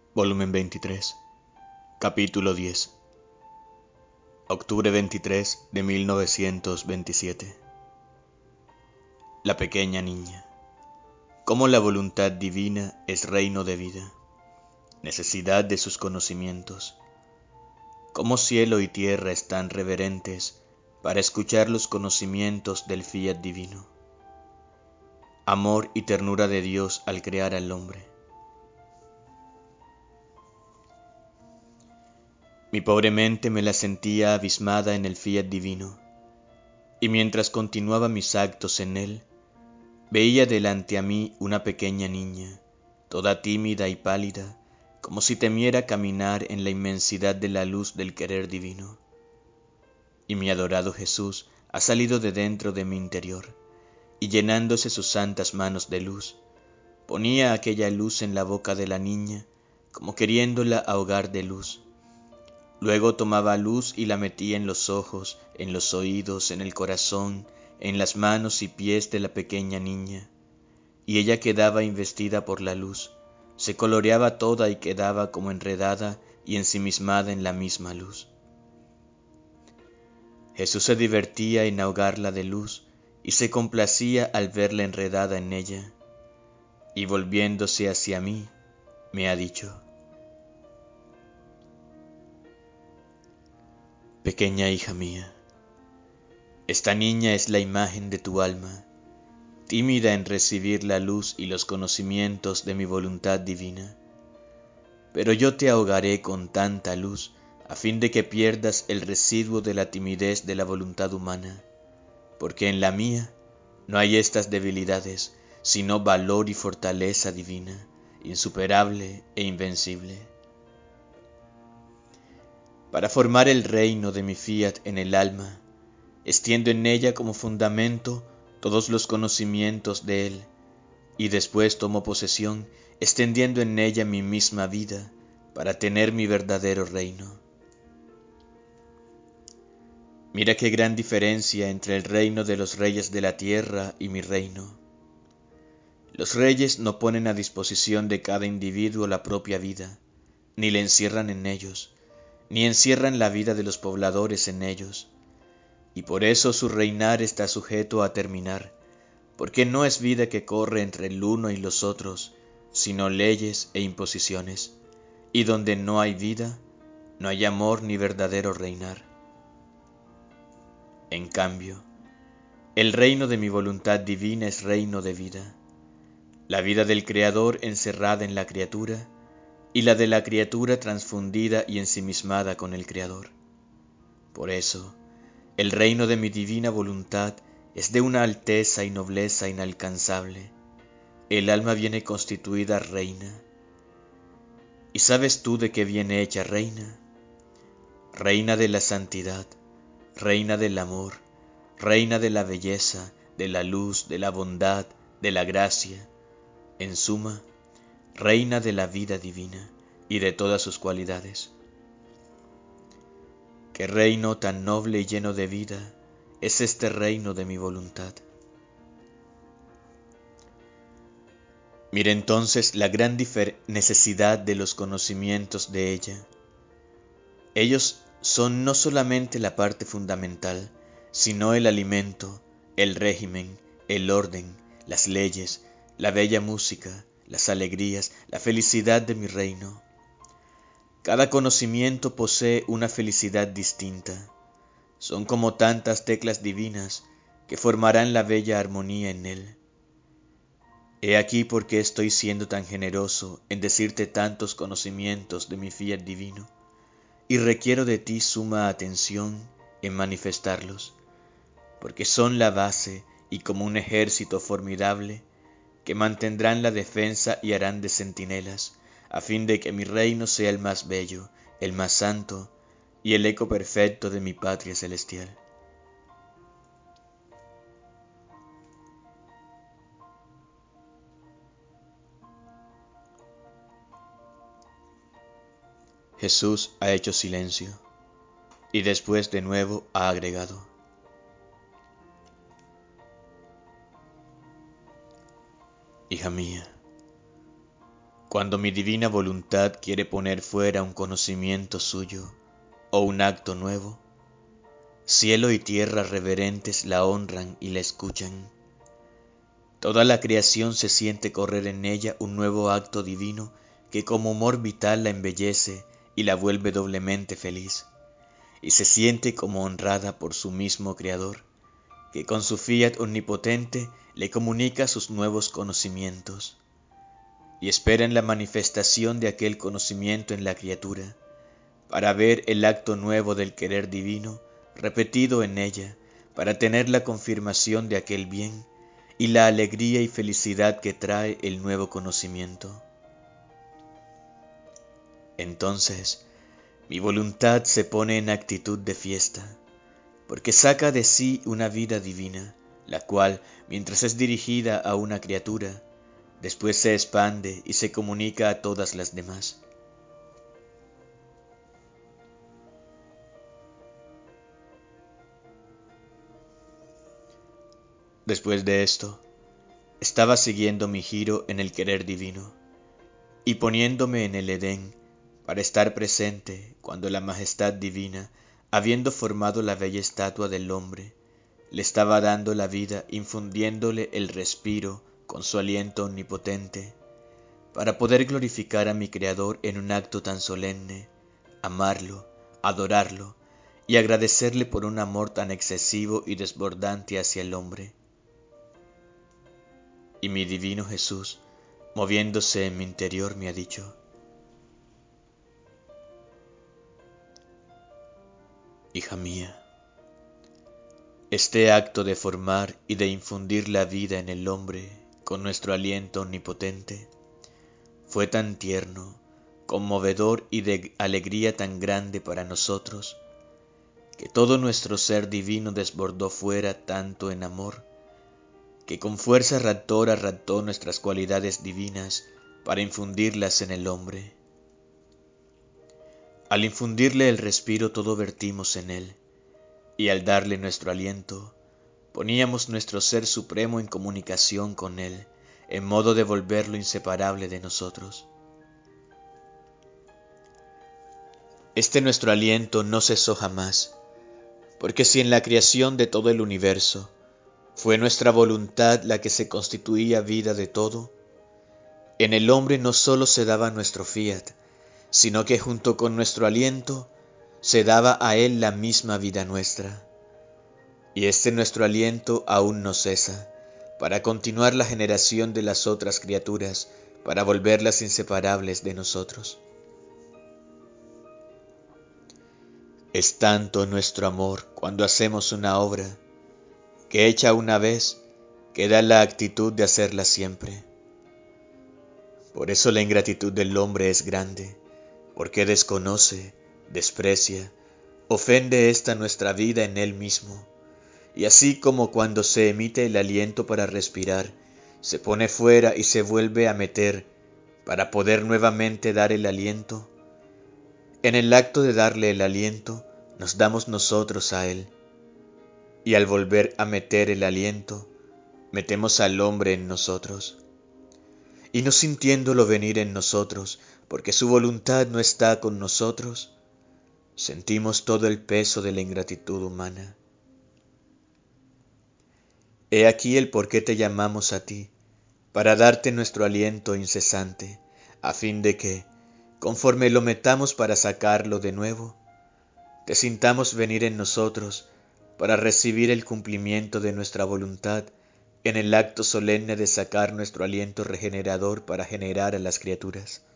Volumen 23, capítulo 10, octubre 23 de 1927. La pequeña niña. Cómo la voluntad divina es reino de vida, necesidad de sus conocimientos. Cómo cielo y tierra están reverentes para escuchar los conocimientos del fiat divino. Amor y ternura de Dios al crear al hombre. Mi pobre mente me la sentía abismada en el fiat divino, y mientras continuaba mis actos en él, veía delante a mí una pequeña niña, toda tímida y pálida, como si temiera caminar en la inmensidad de la luz del querer divino. Y mi adorado Jesús ha salido de dentro de mi interior, y llenándose sus santas manos de luz, ponía aquella luz en la boca de la niña, como queriéndola ahogar de luz. Luego tomaba luz y la metía en los ojos, en los oídos, en el corazón, en las manos y pies de la pequeña niña, y ella quedaba investida por la luz, se coloreaba toda y quedaba como enredada y ensimismada en la misma luz. Jesús se divertía en ahogarla de luz y se complacía al verla enredada en ella, y volviéndose hacia mí, me ha dicho: pequeña hija mía, esta niña es la imagen de tu alma, tímida en recibir la luz y los conocimientos de mi voluntad divina. Pero yo te ahogaré con tanta luz a fin de que pierdas el residuo de la timidez de la voluntad humana, porque en la mía no hay estas debilidades, sino valor y fortaleza divina, insuperable e invencible. Para formar el reino de mi fiat en el alma, extiendo en ella como fundamento todos los conocimientos de él, y después tomo posesión, extendiendo en ella mi misma vida, para tener mi verdadero reino. Mira qué gran diferencia entre el reino de los reyes de la tierra y mi reino. Los reyes no ponen a disposición de cada individuo la propia vida, ni le encierran en ellos, ni encierran la vida de los pobladores en ellos, y por eso su reinar está sujeto a terminar, porque no es vida que corre entre el uno y los otros, sino leyes e imposiciones, y donde no hay vida, no hay amor ni verdadero reinar. En cambio, el reino de mi voluntad divina es reino de vida, la vida del Creador encerrada en la criatura, y la de la criatura transfundida y ensimismada con el Creador. Por eso, el reino de mi divina voluntad es de una alteza y nobleza inalcanzable. El alma viene constituida reina. ¿Y sabes tú de qué viene hecha reina? Reina de la santidad, reina del amor, reina de la belleza, de la luz, de la bondad, de la gracia, en suma, reina de la vida divina y de todas sus cualidades. Qué reino tan noble y lleno de vida es este reino de mi voluntad. Mira entonces la gran necesidad de los conocimientos de ella. Ellos son no solamente la parte fundamental, sino el alimento, el régimen, el orden, las leyes, la bella música, las alegrías, la felicidad de mi reino. Cada conocimiento posee una felicidad distinta. Son como tantas teclas divinas que formarán la bella armonía en él. He aquí por qué estoy siendo tan generoso en decirte tantos conocimientos de mi fiat divino, y requiero de ti suma atención en manifestarlos, porque son la base y como un ejército formidable que mantendrán la defensa y harán de centinelas, a fin de que mi reino sea el más bello, el más santo y el eco perfecto de mi patria celestial. Jesús ha hecho silencio y después de nuevo ha agregado: hija mía, Cuando mi divina voluntad quiere poner fuera un conocimiento suyo o un acto nuevo, cielo y tierra reverentes la honran y la escuchan. Toda la creación se siente correr en ella un nuevo acto divino que como humor vital la embellece y la vuelve doblemente feliz, y se siente como honrada por su mismo Creador, que con su fiat omnipotente le comunica sus nuevos conocimientos, y espera en la manifestación de aquel conocimiento en la criatura, para ver el acto nuevo del querer divino repetido en ella, para tener la confirmación de aquel bien y la alegría y felicidad que trae el nuevo conocimiento. Entonces, mi voluntad se pone en actitud de fiesta, porque saca de sí una vida divina, la cual, mientras es dirigida a una criatura, después se expande y se comunica a todas las demás. Después de esto, estaba siguiendo mi giro en el querer divino, y poniéndome en el Edén, para estar presente cuando la majestad divina, habiendo formado la bella estatua del hombre, le estaba dando la vida, infundiéndole el respiro con su aliento omnipotente, para poder glorificar a mi Creador en un acto tan solemne, amarlo, adorarlo y agradecerle por un amor tan excesivo y desbordante hacia el hombre. Y mi divino Jesús, moviéndose en mi interior, me ha dicho: hija mía, este acto de formar y de infundir la vida en el hombre con nuestro aliento omnipotente fue tan tierno, conmovedor y de alegría tan grande para nosotros, que todo nuestro ser divino desbordó fuera tanto en amor, que con fuerza raptora raptó nuestras cualidades divinas para infundirlas en el hombre. Al infundirle el respiro todo vertimos en él, y al darle nuestro aliento, poníamos nuestro ser supremo en comunicación con él, en modo de volverlo inseparable de nosotros. Este nuestro aliento no cesó jamás, porque si en la creación de todo el universo fue nuestra voluntad la que se constituía vida de todo, en el hombre no sólo se daba nuestro fiat, sino que junto con nuestro aliento se daba a él la misma vida nuestra. Y este nuestro aliento aún no cesa, para continuar la generación de las otras criaturas, para volverlas inseparables de nosotros. Es tanto nuestro amor cuando hacemos una obra, que hecha una vez, queda la actitud de hacerla siempre. Por eso la ingratitud del hombre es grande, porque desconoce, desprecia, ofende esta nuestra vida en él mismo, y así como cuando se emite el aliento para respirar, se pone fuera y se vuelve a meter para poder nuevamente dar el aliento, en el acto de darle el aliento nos damos nosotros a él, y al volver a meter el aliento, metemos al hombre en nosotros. Y no sintiéndolo venir en nosotros, porque su voluntad no está con nosotros, sentimos todo el peso de la ingratitud humana. He aquí el por qué te llamamos a ti, para darte nuestro aliento incesante, a fin de que, conforme lo metamos para sacarlo de nuevo, te sintamos venir en nosotros para recibir el cumplimiento de nuestra voluntad en el acto solemne de sacar nuestro aliento regenerador para generar a las criaturas.